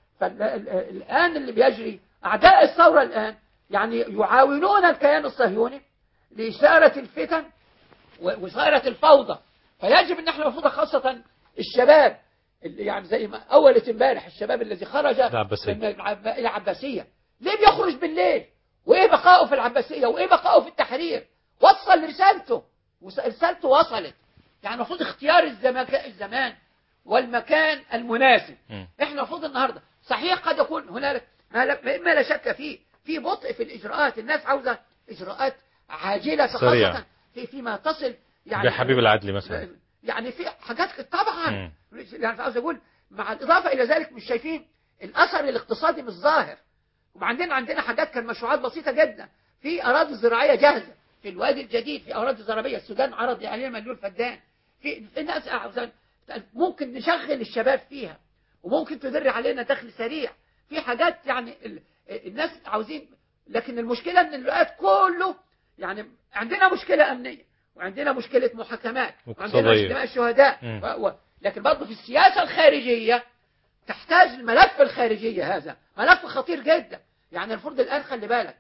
فالآن اللي بيجري أعداء الثورة الآن يعني يعاونون الكيان الصهيوني لإثارة الفتن وإثارة الفوضى. فيجب ان احنا المفروض خاصة الشباب اللي يعني زي ما أولت امبارح الشباب الذي خرج من العباسية، ليه بيخرج بالليل؟ وإيه بقاؤه في العباسية؟ وإيه بقاؤه في التحرير؟ وصل رسالته ورسالته وصلت. يعني المفروض اختيار الزمان والمكان المناسب. احنا المفروض النهاردة صحيح قد يكون هنالك ما لا شك فيه في بطء في الإجراءات. الناس عاوزة إجراءات عاجلة خاصة فيما تصل يعني بحبيب العدل مثلا، يعني في حاجات طبعا يعني عاوز أقول مع الإضافة إلى ذلك مش شايفين الأثر الاقتصادي مش ظاهر. وعندنا حاجات كان مشروعات بسيطة جدا في أراضي زراعية جاهزة في الوادي الجديد، في أراضي زراعية السودان عرض عليها مليون فدان. في ناس ممكن نشغل الشباب فيها وممكن تدر علينا دخل سريع في حاجات. يعني الناس عاوزين، لكن المشكلة ان الوقت كله يعني عندنا مشكلة أمنية وعندنا مشكلة محاكمات وعندنا اجتماع الشهداء لكن برضه في السياسة الخارجية تحتاج الملف الخارجية. هذا ملف خطير جدا. يعني المفروض الآن خلي بالك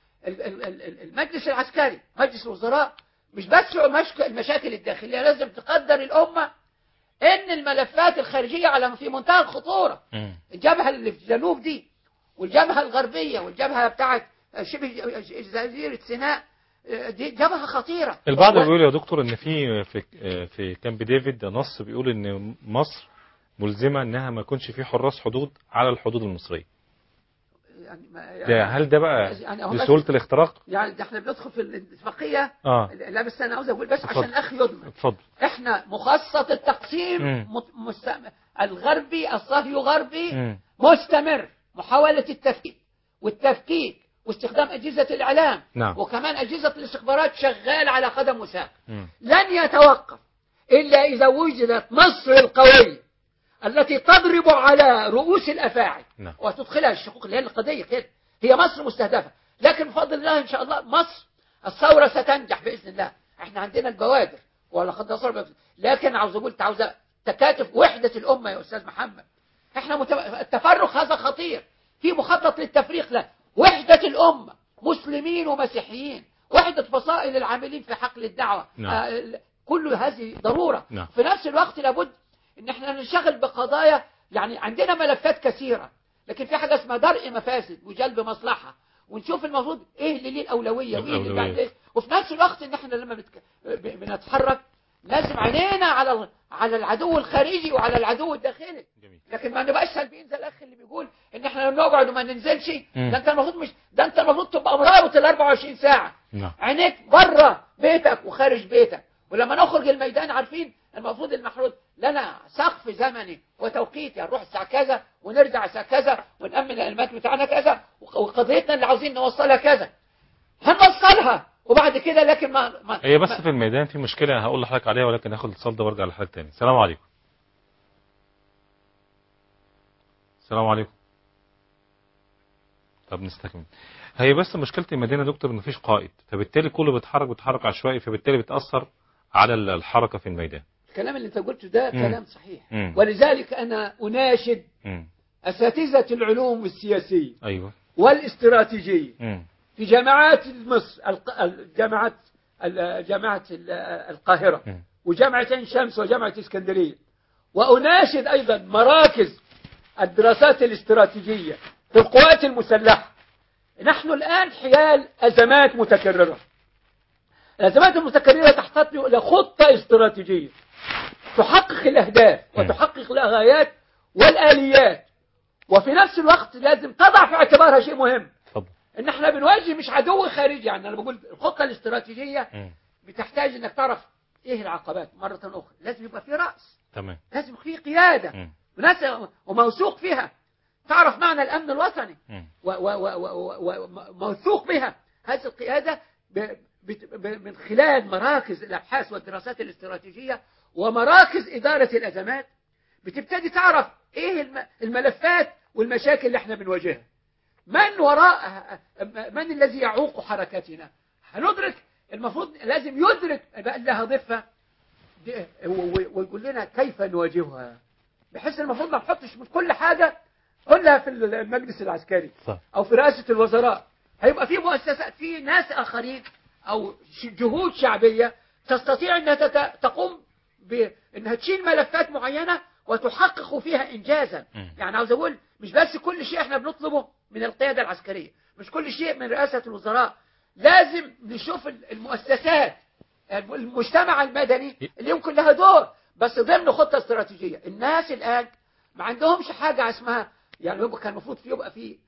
المجلس العسكري مجلس الوزراء مش بس المشاكل الداخلية، لازم تقدر الأمة ان الملفات الخارجية على في منتهى الخطورة. الجبهة اللي في الجنوب دي والجبهة الغربية والجبهة بتاعت شبه جزيرة سيناء دي جبهة خطيرة. البعض بيقول يا دكتور ان في كامب ديفيد نص بيقول ان مصر ملزمة انها ما يكونش في حراس حدود على الحدود المصرية. هل ده بقى بسهولة الاختراق؟ يعني احنا بندخل في الاتفاقية. لا بس انا عاوز اقول بس عشان الاخ يضمن. اتفضل. احنا مخصص التقسيم الغربي الصهيوني غربي مستمر، محاولة التفكيك واستخدام أجهزة الإعلام. نعم. وكمان أجهزة الاستخبارات شغال على قدم وساق. لن يتوقف إلا إذا وجدت مصر القوية التي تضرب على رؤوس الأفاعي. نعم. وتدخلها الشقوق اللي هي القضية كده. هي مصر مستهدفة، لكن بفضل الله إن شاء الله مصر الثورة ستنجح بإذن الله، احنا عندنا البوادر ولقد نصر، لكن عاوز أقول عاوز تكاتف وحدة الأمة يا أستاذ محمد. احنا التفرق هذا خطير، في مخطط للتفريق. لا، وحدة الأمة، مسلمين ومسيحيين، وحدة فصائل العاملين في حقل الدعوة. نعم. كل هذه ضرورة. نعم. في نفس الوقت لابد ان احنا ننشغل بقضايا، يعني عندنا ملفات كثيرة، لكن في حاجة اسمها درء مفاسد وجلب مصلحة، ونشوف المفروض ايه اللي ليه الأولوية وايه اللي بعد ايه. وفي نفس الوقت ان احنا لما بنتحرك لازم عينينا على العدو الخارجي وعلى العدو الداخلي. جميل. لكن ما نبقاش سلبيين زي الاخ اللي بيقول ان احنا نقعد وما ننزلش. ده انت المفروض تبقى مرابط ال 24 ساعة. نعم. عينيك بره بيتك وخارج بيتك، ولما نخرج الميدان عارفين المفروض المحروض لنا سقف زمني وتوقيتي، هنروح الساعة كذا ونرجع الساعة كذا ونأمن الألمات بتاعنا كذا، وقضيتنا اللي عاوزين نوصلها كذا هنوصلها. وبعد كده لكن ما هي بس في الميدان في مشكلة هقول لحضرتك عليها، ولكن هاخد الاتصال ده وارجع لحضرتك تاني. السلام عليكم. السلام عليكم. طب نستكمل. هي بس مشكلة المدينة يا دكتور ان مفيش قائد، فبالتالي كله بيتحرك عشوائي، فبالتالي بتأثر على الحركة في الميدان. الكلام اللي انت قلته ده كلام صحيح. مم. ولذلك انا اناشد اساتذة العلوم السياسية ايوه والاستراتيجية في جامعات مصر، جامعة القاهرة وجامعة عين شمس وجامعة اسكندرية، وأناشد أيضا مراكز الدراسات الاستراتيجية في القوات المسلحة. نحن الآن حيال أزمات متكررة. الأزمات المتكررة تحتاج إلى خطة استراتيجية تحقق الأهداف وتحقق الغايات والآليات، وفي نفس الوقت لازم تضع في اعتبارها شيء مهم، ان احنا بنواجه مش عدو خارجي. يعني انا بقول الخطة الاستراتيجية بتحتاج انك تعرف ايه العقبات مرة اخرى، لازم يبقى في رأس، تمام، لازم في قيادة وناس وموثوق فيها، تعرف معنى الامن الوطني وموثوق بها. هذه القيادة من خلال مراكز الابحاث والدراسات الاستراتيجية ومراكز إدارة الأزمات بتبتدي تعرف ايه الملفات والمشاكل اللي احنا بنواجهها، من وراء، من الذي يعوق حركتنا. هندرك المفروض لازم يدرك بقى لها ضفة ويقول لنا كيف نواجهها، بحيث المفروض ما نحطش من كل حاجة كلها في المجلس العسكري أو في رئاسة الوزراء. هيبقى في مؤسسات، في ناس آخرين أو جهود شعبية تستطيع أنها تقوم بأنها تشيل ملفات معينة وتحقق فيها إنجازا. يعني عاوز أقول مش بس كل شيء احنا بنطلبه من القيادة العسكرية، مش كل شيء من رئاسة الوزراء، لازم نشوف المؤسسات، المجتمع المدني اللي يمكن لها دور بس ضمن خطة استراتيجية. الناس الآن ما عندهمش حاجة اسمها، يعني كان المفروض يبقى في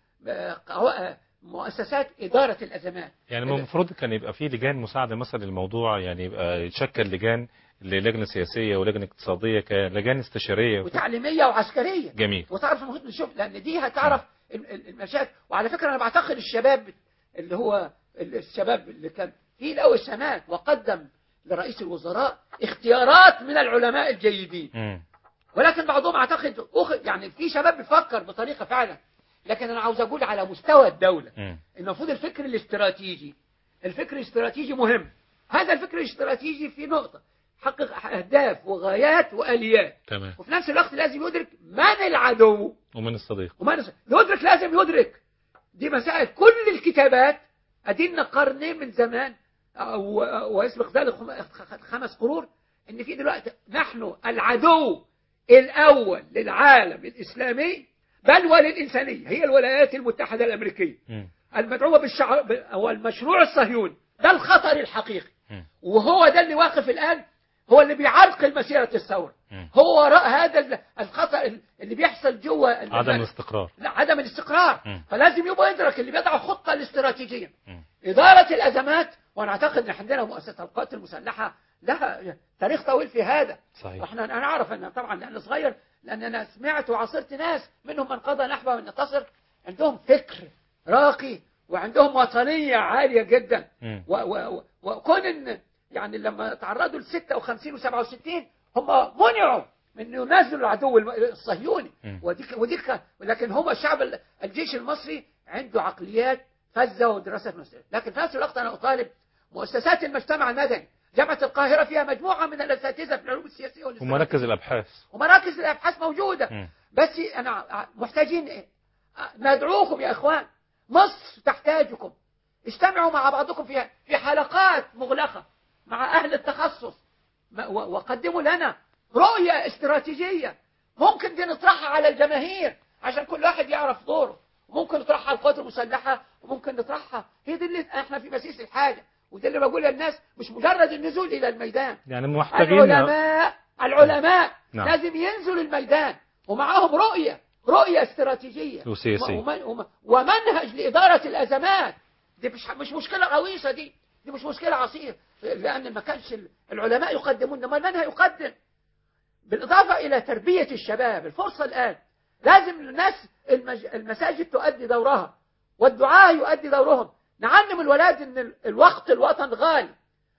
مؤسسات إدارة الأزمات. يعني المفروض كان يبقى في لجان مساعدة مثلا للموضوع، يعني يبقى يتشكل لجان للجنة سياسية ولجنة اقتصادية كلجان استشارية وتعليمية وعسكرية. جميل. وتعرف المفروض نشوف، لأن دي هتعرف المشاكل. وعلى فكرة أنا بعتقد الشباب اللي هو الشباب اللي كان في الأول السنوات وقدم لرئيس الوزراء اختيارات من العلماء الجيدين، ولكن بعضهم أعتقد يعني في شباب بيفكر بطريقة فعلا. لكن أنا عاوز أقول على مستوى الدولة المفروض الفكر الاستراتيجي مهم. هذا الفكر الاستراتيجي في نقطة حقق أهداف وغايات وآليات. تمام. وفي نفس الوقت لازم يدرك من العدو ومن الصديق، لازم يدرك دي مسائل. كل الكتابات أدينا قرنين من زمان ويسبق ذلك 5 قرون إن في دلوقتي نحن العدو الأول للعالم الإسلامي بل وللإنسانية هي الولايات المتحدة الأمريكية المدعومة هو المشروع الصهيوني. ده الخطر الحقيقي، وهو ده اللي واقف الآن، هو اللي بيعرقل مسيرة الثورة. هو وراء هذا الخطر اللي بيحصل جوه عدم الاستقرار. لا، عدم الاستقرار. فلازم يبقى يدرك اللي بيضع خطة الاستراتيجية إدارة الأزمات. وأنا أعتقد أن عندنا مؤسسة القوات المسلحة لها تاريخ طويل في هذا. صحيح. واحنا أنا أعرف أن طبعا أنا صغير، لأن أنا سمعت وعاصرت ناس منهم من قضى نحبه من ينتصر، عندهم فكر راقي وعندهم وطنية عالية جدا. وكون إن يعني لما تعرضوا ل 56 و 67 هم منعوا من ينازلوا العدو الصهيوني وديك لكن هم الشعب الجيش المصري عنده عقليات فذة ودراسات مستقلة. لكن في نفس الوقت أنا أطالب مؤسسات المجتمع المدني. جامعة القاهرة فيها مجموعة من الأساتذة في العلوم السياسية والاستراتيجية ومراكز الأبحاث. ومراكز الأبحاث موجودة. بس أنا محتاجين إيه؟ ندعوكم يا إخوان، مصر تحتاجكم. اجتمعوا مع بعضكم في حلقات مغلقة مع أهل التخصص، وقدموا لنا رؤية استراتيجية ممكن دي نطرحها على الجماهير عشان كل واحد يعرف دوره، وممكن نطرحها على القوات المسلحة، وممكن نطرحها. هي دي اللي احنا في مسيس الحاجة، وده اللي بقول للناس، مش مجرد النزول إلى الميدان. يعني محتاجين العلماء نعم. لازم ينزلوا الميدان ومعاهم رؤية استراتيجية وسياسية ومنهج لإدارة الأزمات. دي مش مشكلة غويصة، دي مش مشكلة عصير، لأن ما كانش العلماء يقدمون، ما من هيقدم؟ بالإضافة إلى تربية الشباب. الفرصة الآن لازم الناس المساجد تؤدي دورها والدعاء يؤدي دورهم. نعلم الولاد أن الوقت الوطن غالي،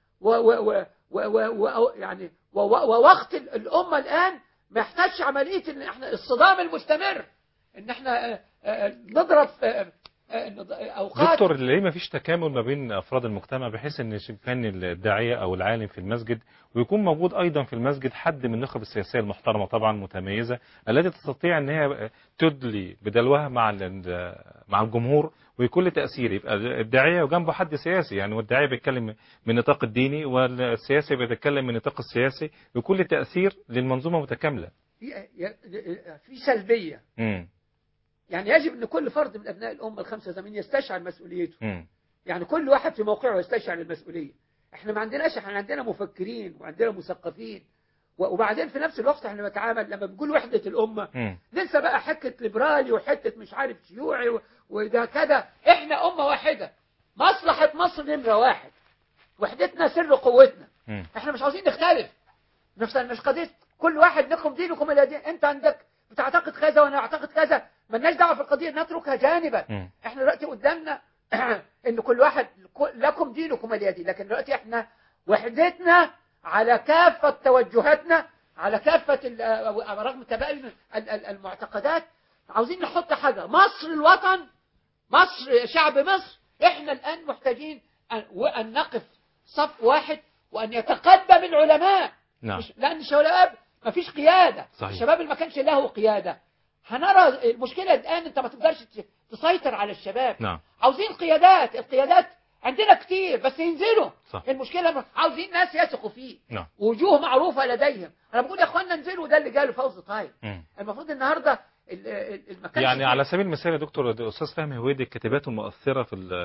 يعني ووقت الأمة الآن ما يحتاجش عملية إن احنا الصدام المستمر، إن احنا نضرب أوقات. دكتور، ليه ما فيش تكامل ما بين أفراد المجتمع بحيث أن كان الداعية أو العالم في المسجد ويكون موجود أيضا في المسجد حد من النخب السياسية المحترمة طبعا متميزة التي تستطيع أن هي تدلي بدلوها مع الجمهور ويكون له تأثير. يبقى الداعية وجنبه حد سياسي، يعني والداعية بيتكلم من نطاق الديني والسياسي بيتكلم من نطاق السياسي، ويكون له تأثير للمنظومة متكاملة. في سلبية. يعني يجب أن كل فرد من أبناء الأمة ال85 يستشعر مسؤوليته. يعني كل واحد في موقعه يستشعر المسؤولية. احنا ما عندناش، احنا عندنا مفكرين وعندنا مثقفين، وبعدين في نفس الوقت احنا بنتعامل لما بنقول وحدة الأمة ننسى بقى حتة ليبرالي وحتة مش عارف شيوعي وده كده. احنا أمة واحدة، مصلحة مصر نمرة واحد، وحدتنا سر قوتنا. احنا مش عاوزين نختلف، مش قضية كل واحد لكم دينكم الى دين، انت عندك بتعتقد كذا وانا اعتقد كذا، مالناش دعوه في القضيه، نتركها جانبا. احنا دلوقتي قدامنا ان كل واحد لكم دينكم الى دين، لكن دلوقتي احنا وحدتنا على كافه توجهاتنا، على كافه رغم تباين المعتقدات، عاوزين نحط حاجه. مصر الوطن، مصر شعب مصر، احنا الان محتاجين ان نقف صف واحد وان يتقدم العلماء. نعم. لأن الشباب ما فيش قيادة. صحيح. الشباب اللي ما كانش له قيادة، هنرى المشكلة الآن. أنت ما تقدرش تسيطر على الشباب. نعم. عاوزين قيادات. القيادات عندنا كتير بس ينزلوا. صح. المشكلة عاوزين ناس يثقوا فيه. نعم. وجوه معروفة لديهم. أنا بقول يا أخوانا انزلوا، ده اللي قاله فوزي طايب. المفروض النهاردة المكان يعني على سبيل المثال يا دكتور، أستاذ فهمي هويدي كتاباته المؤثرة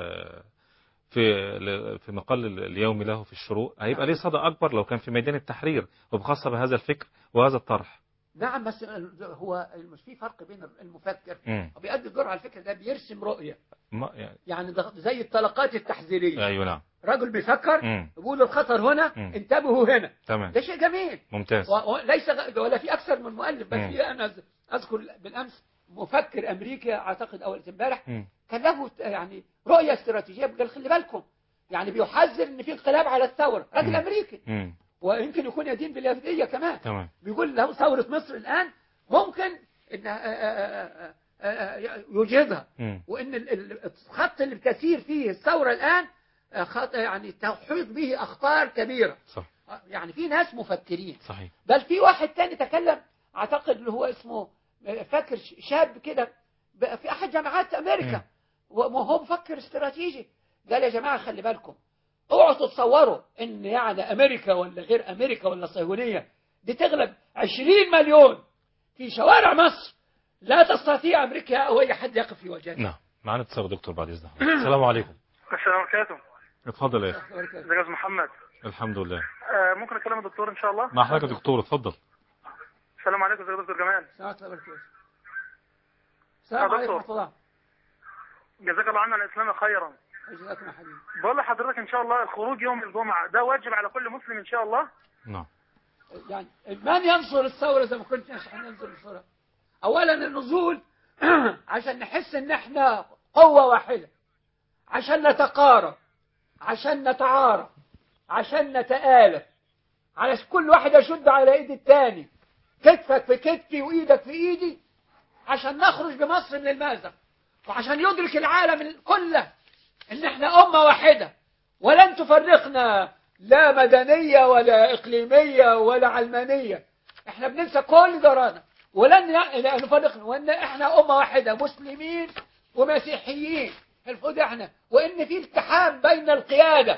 في مقال اليومي له في الشروق هيبقى ليه صدى أكبر لو كان في ميدان التحرير، وبخاصة بهذا الفكر وهذا الطرح. نعم، بس هو مش في فرق بين المفكر وبيأدي الدور على الفكر، ده بيرسم رؤية. يعني زي الطلقات التحذيرية. أيوة نعم. رجل بيفكر يقول الخطر هنا، انتبهوا هنا. تمام. ده شيء جميل ممتاز. وليس ولا في أكثر من مؤلف، بس في أنا أذكر بالأمس مفكر أمريكي أعتقد أول امبارح كان له يعني رؤية استراتيجية، قال خلي بالكم، يعني بيحذر ان في انقلاب على الثورة. راجل امريكي ويمكن يكون يدين باليهودية كمان. تمام. بيقول له ثورة مصر الآن ممكن ان يوجدها، وان الخط اللي بتسير فيه الثورة الآن خط يعني تحيط به أخطار كبيرة. صح. يعني في ناس مفكرين. صحيح. بل في واحد تاني تكلم اعتقد اللي هو اسمه فاكر شاب كده في أحد جامعات أمريكا، وهو مفكر استراتيجي، قال يا جماعة خلي بالكم، اوعوا تتصوروا ان يعني أمريكا ولا غير أمريكا ولا صهيونية دي تغلب 20 مليون في شوارع مصر، لا تستطيع أمريكا أو أي حد يقف في وجهها. نعم. معنا اتصال دكتور بعد إذنك. السلام عليكم. السلام عليكم. اتفضل يا أخي. ازيك يا أستاذ محمد؟ الحمد لله. ممكن أكلم الدكتور إن شاء الله؟ مع حضرتك يا دكتور، اتفضل. السلام عليكم. ازيك يا دكتور جمال؟ السلام عليكم ورحمة الله. جزاك الله عنا الإسلام خيرا. جزاكم حبيبي. بقول لحضرتك إن شاء الله الخروج يوم الجمعة ده واجب على كل مسلم إن شاء الله. نعم. يعني من ينصر الثورة إذا ما كناش احنا ننصر الثورة؟ أولا النزول عشان نحس إن احنا قوة واحدة، عشان نتقارب، عشان نتعارف، عشان نتآلف، على كل واحد يشد على ايد الثاني، كتفك في كتفي وايدك في ايدي، عشان نخرج بمصر من المأزق، وعشان يدرك العالم كله ان احنا امة واحدة، ولن تفرقنا لا مدنية ولا إقليمية ولا علمانية. احنا بننسى كل درانا ولن نفرقنا، وان احنا أمة واحدة مسلمين ومسيحيين المفروض احنا، وان في التحام بين القيادة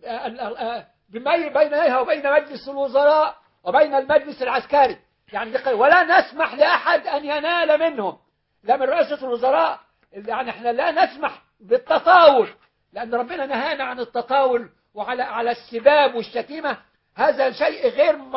بينها وبين مجلس الوزراء وبين المجلس العسكري، يعني ولا نسمح لأحد أن ينال منهم، لا من رئاسة الوزراء، يعني احنا لا نسمح بالتطاول، لأن ربنا نهانا عن التطاول وعلى السباب والشتيمة. هذا شيء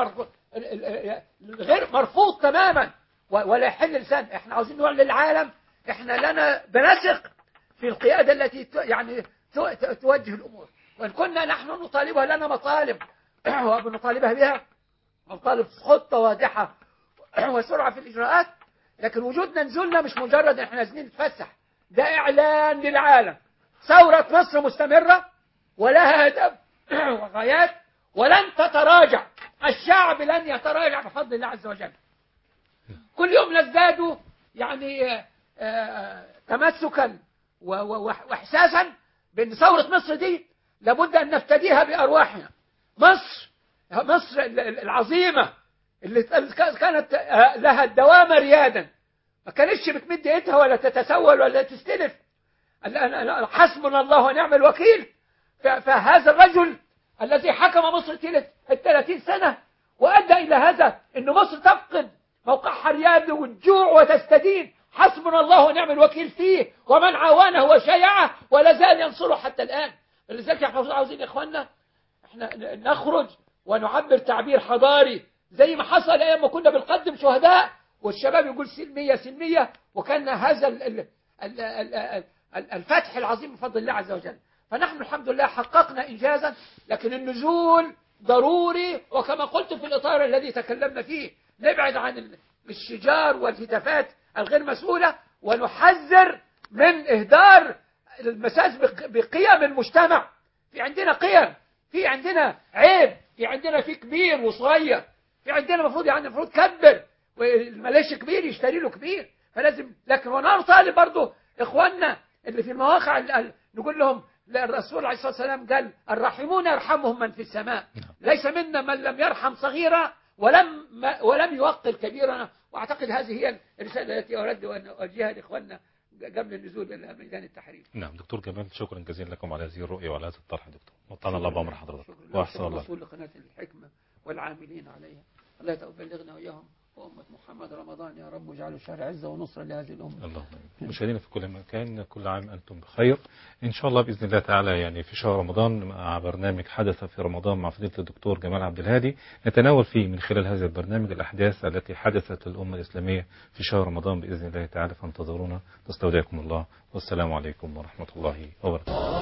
غير مرفوض تماما ولا يحل لسان. احنا عاوزين نقول للعالم احنا لنا بنثق في القيادة التي يعني توجه الأمور، وإن كنا نحن نطالبها لنا مطالب ونطالبها بها مطالب خطة واضحة وسرعة في الإجراءات، لكن وجودنا نزولنا مش مجرد احنا نازلين نتفسح، ده إعلان للعالم ثورة مصر مستمرة ولها هدف وغايات ولن تتراجع. الشعب لن يتراجع بفضل الله عز وجل. كل يوم نزداد يعني تمسكا واحساسا بأن ثورة مصر دي لابد أن نفتديها بأرواحنا. مصر العظيمة اللي كانت لها الدوام ريادا، ما كانتش بتمد ايدها ولا تتسول ولا تستلف. حسبنا الله ونعم الوكيل. فهذا الرجل الذي حكم مصر 30 سنة وأدى إلى هذا أن مصر تفقد موقعها الريادي والجوع وتستدين، حسبنا الله ونعم الوكيل فيه ومن عاونه وشيعه ولا زال ينصره حتى الآن. لذلك احنا عاوزين يا إخواننا احنا نخرج ونعبر تعبير حضاري زي ما حصل أيام ما كنا بنقدم شهداء والشباب يقول سلمية سلمية، وكان هذا الفتح العظيم بفضل الله عز وجل. فنحن الحمد لله حققنا إنجازا، لكن النزول ضروري، وكما قلت في الإطار الذي تكلمنا فيه نبعد عن الشجار والهتافات الغير مسؤولة، ونحذر من إهدار المساس بقيم المجتمع. في عندنا قيم، في عندنا عيب، في عندنا في كبير وصغير، في عندنا المفروض كبر، والملاش كبير يشتري له كبير، فلازم. لكن وانا طالب برضه اخواننا اللي في المواقع نقول لهم الرسول عليه الصلاة والسلام قال الراحمون يرحمهم من في السماء، ليس منا من لم يرحم صغيرا ولم يوقر كبيرنا. واعتقد هذه هي الرسالة التي أرد أن أوجهها لإخواننا قبل النزول إلى ميدان التحرير. نعم دكتور جمال، شكرا جزيلا لكم على هذه الرؤية وعلى هذا الطرح دكتور. وطعنا الله بأمر حضرتك وأحسن الله. رسول قناة الحكمة والعاملين عليها، الله يبلغنا وإياهم وأمة محمد رمضان يا رب، واجعله شهر عزة ونصرة لهذه الأمة. اللهم آمين. مشاهدينا في كل مكان، كل عام أنتم بخير إن شاء الله بإذن الله تعالى. يعني في شهر رمضان مع برنامج حدث في رمضان مع فضيلة الدكتور جمال عبد الهادي، نتناول فيه من خلال هذا البرنامج الأحداث التي حدثت للأمة الإسلامية في شهر رمضان بإذن الله تعالى. فانتظرونا، نستودعكم الله، والسلام عليكم ورحمة الله وبركاته.